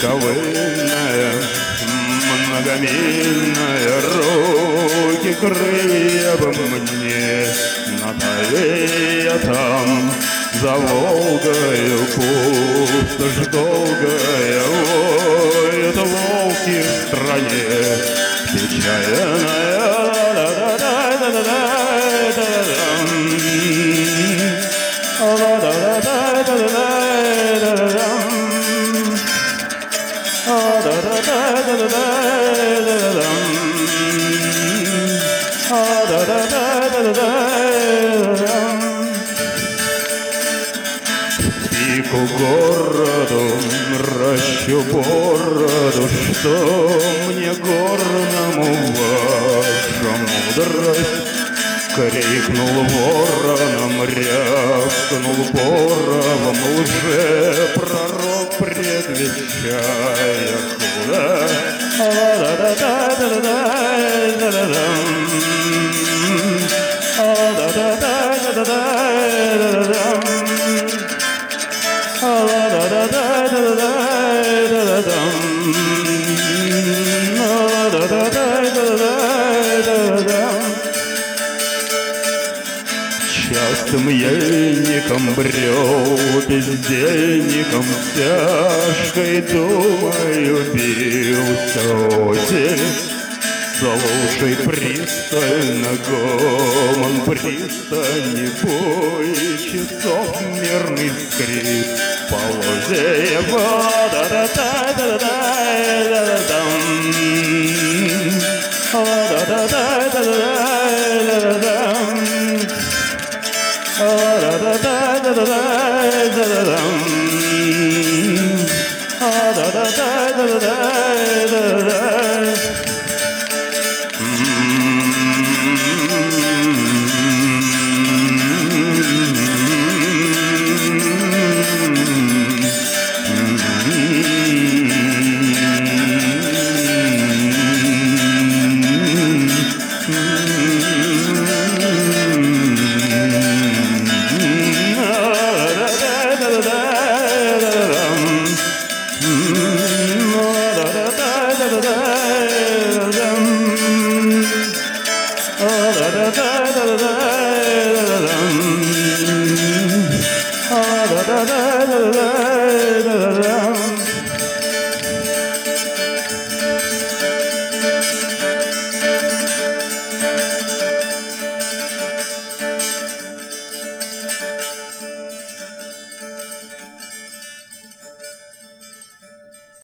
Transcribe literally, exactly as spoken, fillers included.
ковыльная, многомильная, руки крылья бы мне, Натали я там, за Волгою пустошь долгая, воют волки в стране печальная. Пику городу, ращу бороду, что мне горному ваша мудрость? Крикнул вороном, рявкнул боровом, уже пророк предвещая куда. Частым ельником брел, бездельником тяжкой думою бился осень. Слушай пристально гомон пристани, бой часов мирный скрип полозья вода да да да да да да да да да да. Da da da da da da da da da